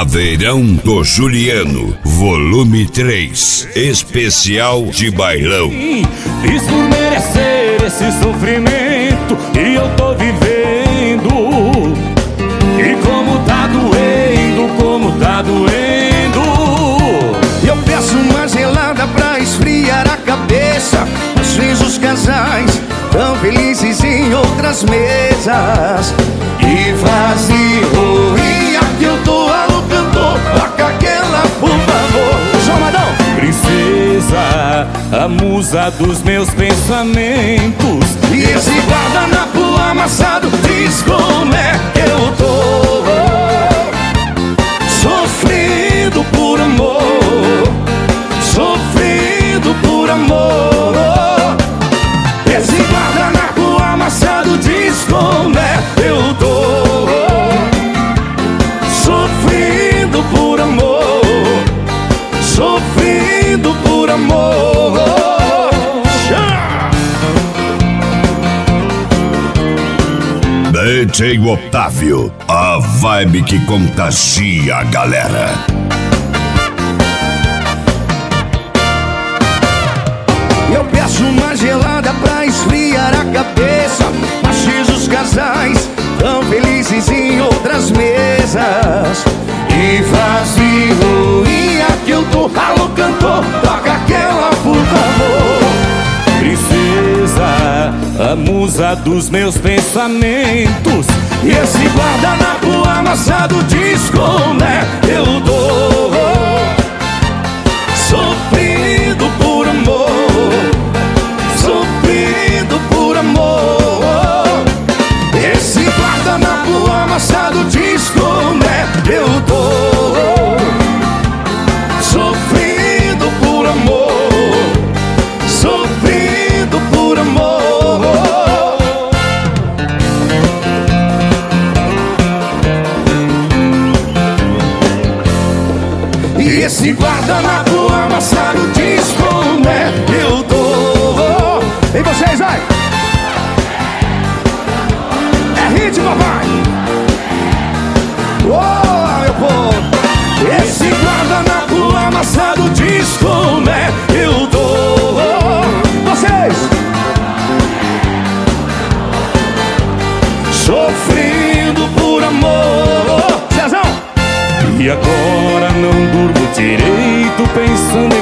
Caveirão do Juliano, volume 3, especial de bailão. Fiz por merecer esse sofrimento e eu tô vivendo. E como tá doendo. Eu peço uma gelada pra esfriar a cabeça. Às vezes os casais tão felizes em outras mesas. E vazio, e aqui eu tô alô cantor. Toca aquela, por favor. João Madão. Princesa, a musa dos meus pensamentos. E esse guardanapo amassado diz como é que eu tô. Sofrendo por amor, sofrendo por amor. Esse guardanapo amassado diz como é que eu tô. Sofrendo por amor, sofrendo por amor. DJ Otávio, a vibe que contagia a galera. Eu peço uma gelada pra esfriar a cabeça. Mas os casais tão felizes em outras mesas. E vazio, e aqui eu tô. Alô cantor, toca aquela, por favor. Princesa, a musa dos meus pensamentos. E esse guardanapo amassado diz como é que eu tô. Sofrendo por amor, sofrendo por amor. Esse guardanapo amassado diz como é que eu tô. Sofrendo por amor, sofrendo por amor. E esse guardanapo amassado diz como é que eu tô. E vocês, vai! É hit, papai! Oh, meu povo! Esse guardanapo amassado diz como é que eu tô. Vocês! Sofrendo por amor. Cezão! E agora não durmo direito pensando